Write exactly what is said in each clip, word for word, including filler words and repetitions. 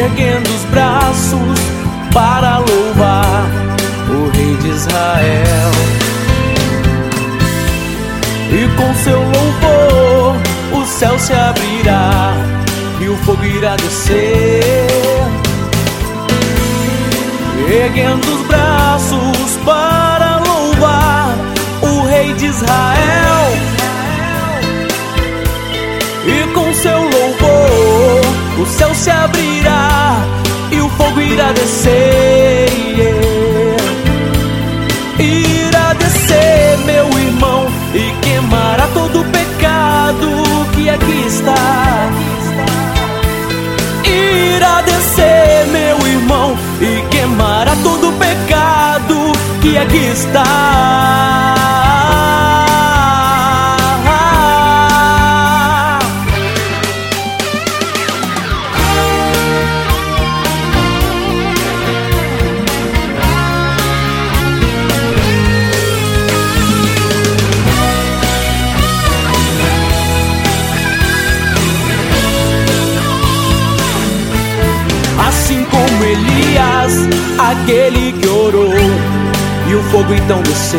erguendo os braços para louvar o Rei de Israel. E com seu louvor o céu se abrirá e o fogo irá descer, erguendo os braços para louvar o Rei de Israel. E com seu louvor o céu se abrirá e o fogo irá descer, irá descer, meu irmão, e queimará todo o pecado que aqui está. Irá descer, meu irmão, e queimará todo o pecado que aqui está. Assim como Elias, aquele que orou, e o fogo então desceu.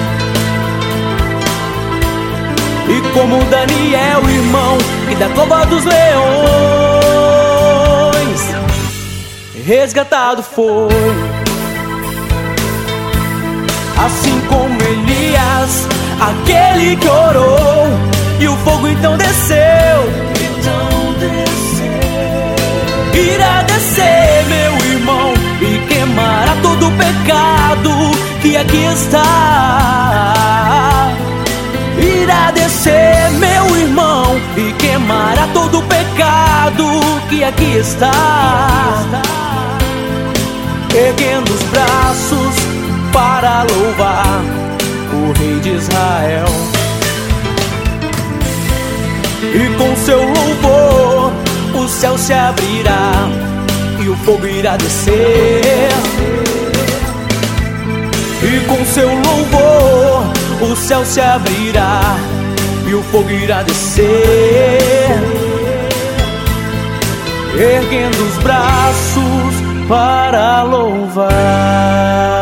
E como Daniel, irmão, e da cova dos leões, resgatado foi. Assim como Elias, aquele que orou, e o fogo então desceu. Então desceu. Irá descer, meu irmão, e queimará todo o pecado que aqui está. Irá descer, meu irmão, e queimará todo o pecado que aqui está. Erguendo os braços para louvar o Rei de Israel. E com seu louvor o céu se abrirá e o fogo irá descer. E com seu louvor o céu se abrirá e o fogo irá descer, erguendo os braços para louvar.